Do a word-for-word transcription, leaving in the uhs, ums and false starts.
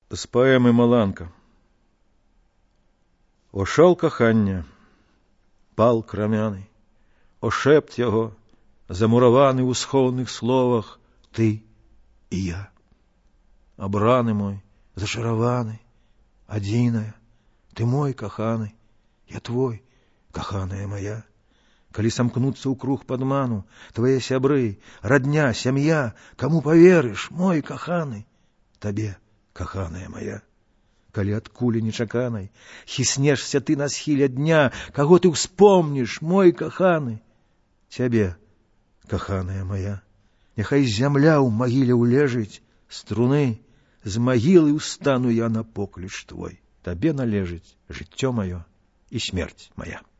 З паэми Маланка. О шал кохання, пал крамяний, о шепт його, замурований у схованих словах, ти и я. Обраны мой, зашарованный, одиная, ты мой коханый, я твой, коханая моя. Коли сомкнутся у круг подману твои сябры, родня, сям'я, кому поверишь, мой коханый, табе, коханая моя. Коли от кули нечаканной хиснешься ты на схиле дня, кого ты вспомнишь, мой коханый, тебе, коханая моя. Нехай земля у могиле улежить, струны, з могилы устану я на поклич твой. Табе належить життя моє і смерть моя.